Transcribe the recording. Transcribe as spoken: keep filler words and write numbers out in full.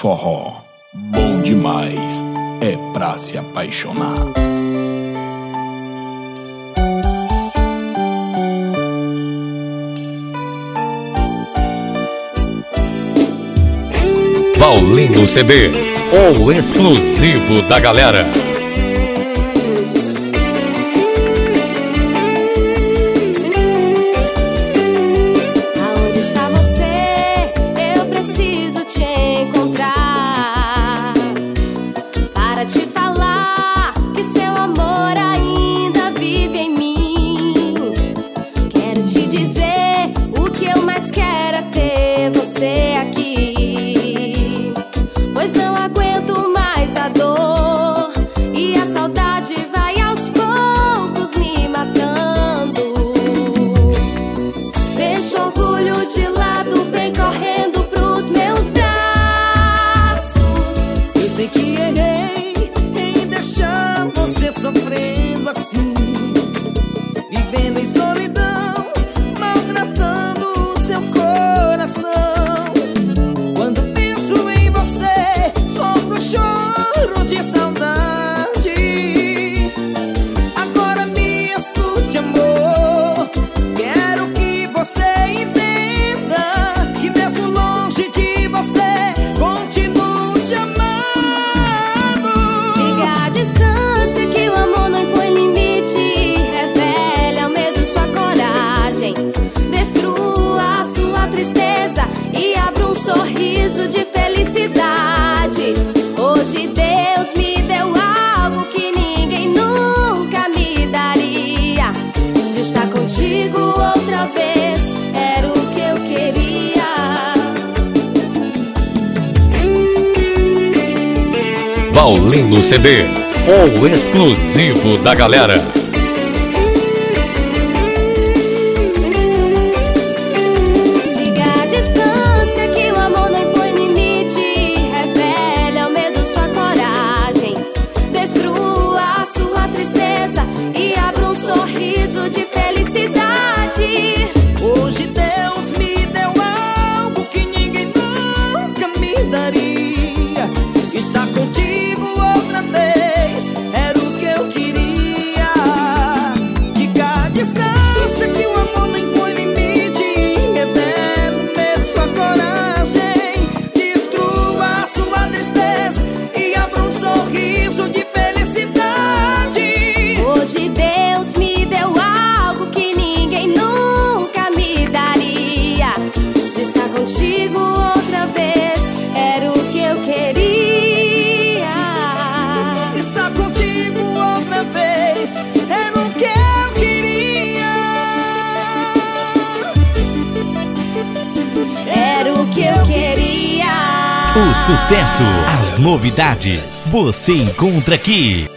forró, bom demais, é pra se apaixonar. Paulinho C Ds, o exclusivo da galera. Aonde está você? Eu preciso te encontrar para te falar que seu amor ainda vive em mim. Quero te dizer, o que eu mais quero é ter você aqui, pois não aguento mais a dor e a saudade vai aos poucos me matando. Deixa o orgulho de lado, vem correndo pros meus braços. Eu sei que errei em deixar você sofrendo assim, vivendo em solidão, maltratando o seu coração. Quando penso em você, sofro choro de saudade. Agora me escute, amor, quero que você entenda que mesmo longe de você, continuo te amando. Diga a distância que o amor não impõe limite, revele ao medo sua coragem, destrua a sua tristeza e abra um sorriso de felicidade. Hoje Deus me deu algo que ninguém nunca me daria, de estar contigo outra vez, era o que eu queria. Paulinho C Ds, o exclusivo da galera. Diga a distância que o amor não impõe limite, revele ao medo sua coragem, destrua a sua tristeza e abra um sorriso de felicidade. Hoje Deus me deu algo que ninguém nunca me daria, estar contigo outra vez, era o que eu queria. Diga a distância que o amor não impõe limite, revela o medo sua coragem, destrua a sua tristeza e abra um sorriso de felicidade. Hoje Deus me deu algo que ninguém nunca me daria, de estar contigo outra vez, era o que eu queria. Estar contigo outra vez, era o que eu queria. Era o que eu queria. O sucesso, as novidades, você encontra aqui.